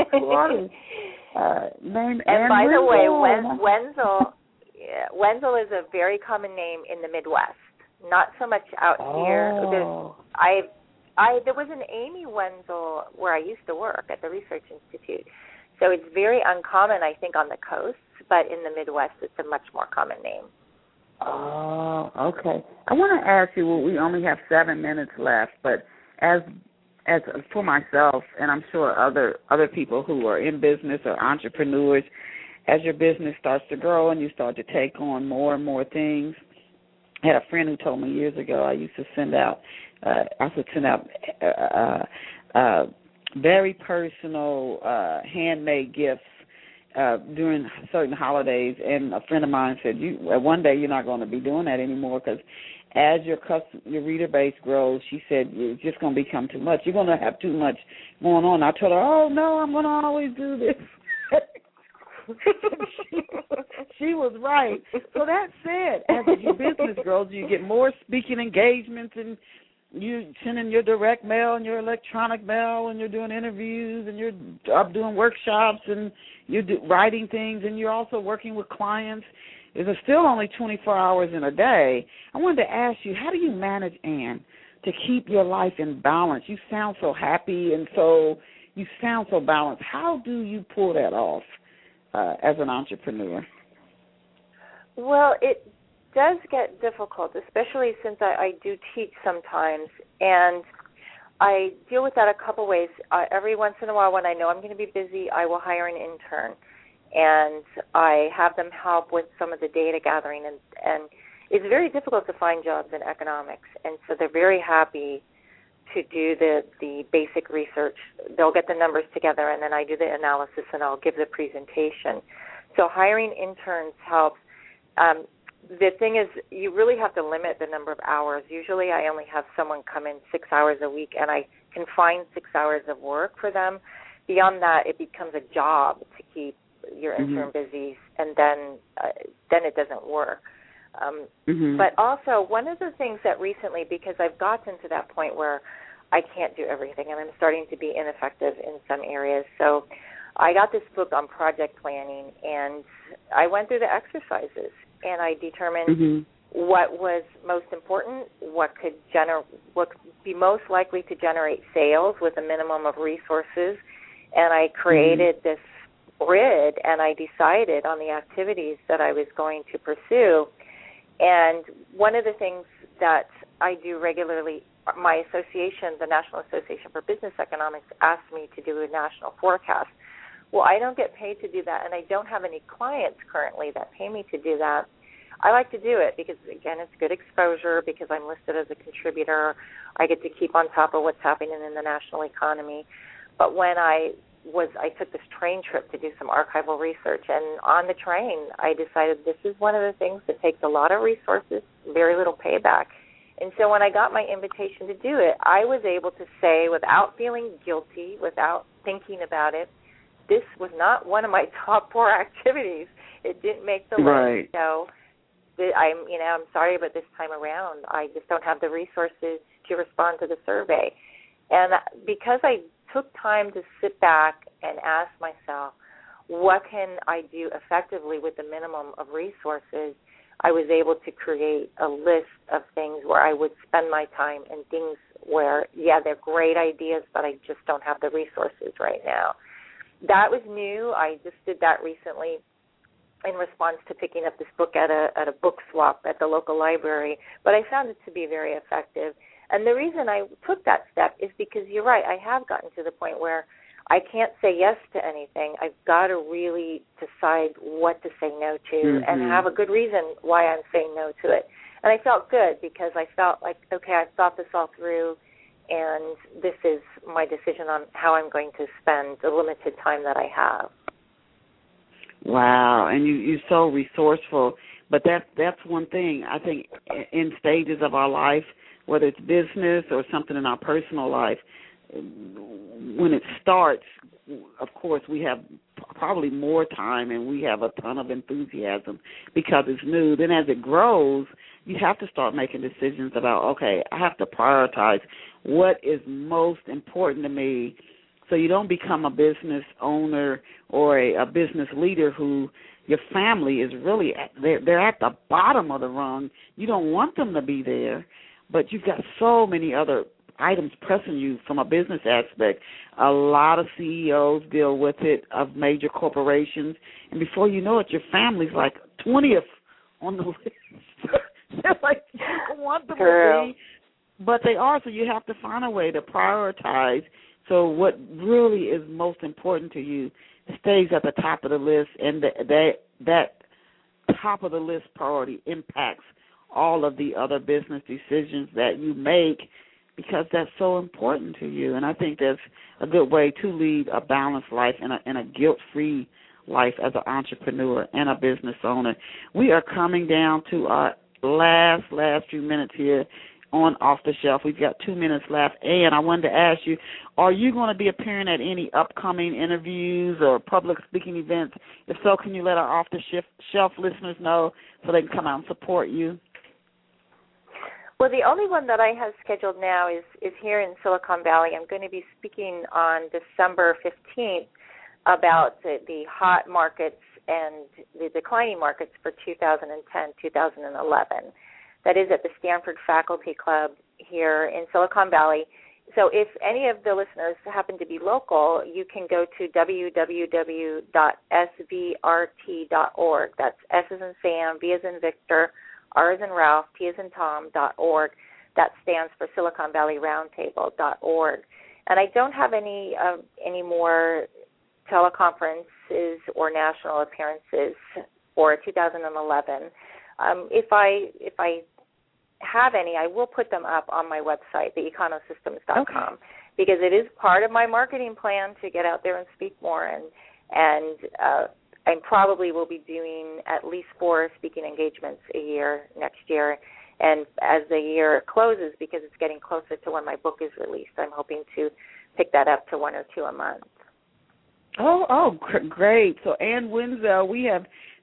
uh, name and by the way, Wen- Wenzel, yeah, Wenzel is a very common name in the Midwest. Not so much out oh. here. I I there was an Amy Wenzel where I used to work at the Research Institute. So it's very uncommon, I think, on the coast, but in the Midwest it's a much more common name. Oh, okay. I want to ask you, well, we only have seven minutes left, but as as for myself, and I'm sure other other people who are in business or entrepreneurs, as your business starts to grow and you start to take on more and more things, I had a friend who told me years ago I used to send out, uh, I would send out uh, uh, very personal uh, handmade gifts uh, during certain holidays. And a friend of mine said, "You one day you're not going to be doing that anymore because as your custom, your reader base grows," she said, "it's just going to become too much. You're going to have too much going on." I told her, "Oh no, I'm going to always do this." she, she was right. So that said, as your business grows, you get more speaking engagements, and you sending your direct mail and your electronic mail, and you're doing interviews, and you're up doing workshops, and you're do, writing things, and you're also working with clients. There's still only twenty-four hours in a day. I wanted to ask you, how do you manage, Ann, to keep your life in balance? You sound so happy, and so you sound so balanced. How do you pull that off? Uh, as an entrepreneur? Well, it does get difficult, especially since I, I do teach sometimes, and I deal with that a couple ways. Uh, every once in a while when I know I'm going to be busy, I will hire an intern, and I have them help with some of the data gathering, and, and it's very difficult to find jobs in economics, and so they're very happy to do the, the basic research. They'll get the numbers together, and then I do the analysis, and I'll give the presentation. So hiring interns helps. Um, the thing is, you really have to limit the number of hours. Usually I only have someone come in six hours a week, and I can find six hours of work for them. Beyond that, it becomes a job to keep your intern mm-hmm. busy, and then uh, then it doesn't work. Um, mm-hmm. But also, one of the things that recently, because I've gotten to that point where I can't do everything, and I'm starting to be ineffective in some areas. So I got this book on project planning, and I went through the exercises, and I determined mm-hmm. what was most important, what could gener- what could be most likely to generate sales with a minimum of resources, and I created mm-hmm. this grid, and I decided on the activities that I was going to pursue. And one of the things that I do regularly, my association, the National Association for Business Economics, asked me to do a national forecast. Well, I don't get paid to do that, and I don't have any clients currently that pay me to do that. I like to do it because, again, it's good exposure because I'm listed as a contributor. I get to keep on top of what's happening in the national economy. But when I was, I took this train trip to do some archival research, and on the train, I decided this is one of the things that takes a lot of resources, very little payback. And so when I got my invitation to do it, I was able to say, without feeling guilty, without thinking about it, this was not one of my top four activities. It didn't make the right. list. So I'm, you know, I'm sorry, but this time around, I just don't have the resources to respond to the survey. And because I took time to sit back and ask myself, what can I do effectively with the minimum of resources, I was able to create a list of things where I would spend my time and things where, yeah, they're great ideas, but I just don't have the resources right now. That was new. I just did that recently in response to picking up this book at a at a book swap at the local library, but I found it to be very effective. And the reason I took that step is because you're right, I have gotten to the point where I can't say yes to anything. I've got to really decide what to say no to mm-hmm. and have a good reason why I'm saying no to it. And I felt good because I felt like, okay, I've thought this all through, and this is my decision on how I'm going to spend the limited time that I have. Wow, and you, you're so resourceful. But that, that's one thing. I think in stages of our life, whether it's business or something in our personal life, when it starts, of course, we have probably more time and we have a ton of enthusiasm because it's new. Then as it grows, you have to start making decisions about, okay, I have to prioritize what is most important to me so you don't become a business owner or a, a business leader who your family is really, at, they're, they're at the bottom of the rung. You don't want them to be there, but you've got so many other items pressing you from a business aspect. A lot of C E Os deal with it of major corporations, and before you know it, your family's like twentieth on the list. They're like, you don't want them to be, but they are, so you have to find a way to prioritize. So what really is most important to you stays at the top of the list, and that that, that top of the list priority impacts all of the other business decisions that you make because that's so important to you. And I think that's a good way to lead a balanced life and a, and a guilt-free life as an entrepreneur and a business owner. We are coming down to our last, last few minutes here on Off the Shelf. We've got two minutes left. And I wanted to ask you, are you going to be appearing at any upcoming interviews or public speaking events? If so, can you let our Off the Shelf listeners know so they can come out and support you? Well, the only one that I have scheduled now is, is here in Silicon Valley. I'm going to be speaking on December fifteenth about the, the hot markets and the declining markets for two thousand ten, two thousand eleven. That is at the Stanford Faculty Club here in Silicon Valley. So if any of the listeners happen to be local, you can go to w w w dot s v r t dot org. That's S as in Sam, V as in Victor, R as in Ralph, T as in Tom, dot org. That stands for Silicon Valley Roundtable dot org. And I don't have any uh, any more teleconferences or national appearances for two thousand eleven. Um, if I if I have any, I will put them up on my website, the econosystems dot com, okay. because it is part of my marketing plan to get out there and speak more, and and uh, I probably will be doing at least four speaking engagements a year next year. And as the year closes, because it's getting closer to when my book is released, I'm hoping to pick that up to one or two a month. Oh, oh, great. So Ann Wenzel, we have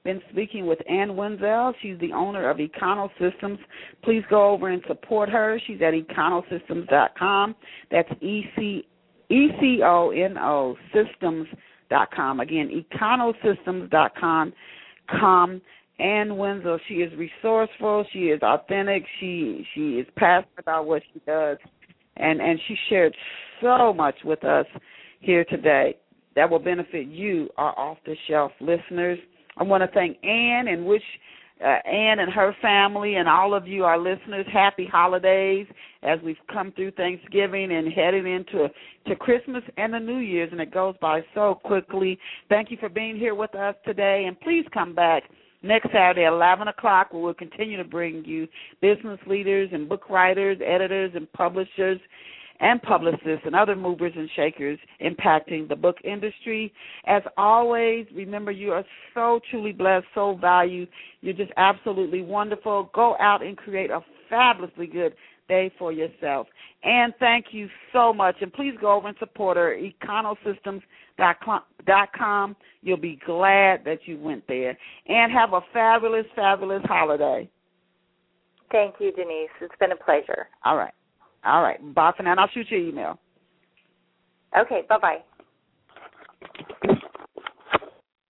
been speaking with Ann Wenzel. She's the owner of Econosystems. Please go over and support her. She's at econosystems dot com. That's E C E C O N O systems dot com. Again, econosystems dot com. Com. Ann Wenzel, she is resourceful. She is authentic. She she is passionate about what she does, and and she shared so much with us here today that will benefit you, our off-the-shelf listeners. I want to thank Ann and wish uh, Ann and her family and all of you, our listeners, happy holidays as we've come through Thanksgiving and heading into to Christmas and the New Year's, and it goes by so quickly. Thank you for being here with us today, and please come back next Saturday at eleven o'clock, where we'll continue to bring you business leaders and book writers, editors and publishers and publicists and other movers and shakers impacting the book industry. As always, remember, you are so truly blessed, so valued. You're just absolutely wonderful. Go out and create a fabulously good day for yourself. And thank you so much. And please go over and support her, econosystems dot com. You'll be glad that you went there. And have a fabulous, fabulous holiday. Thank you, Denise. It's been a pleasure. All right. All right. Bye for now. And I'll shoot you an email. Okay. Bye-bye.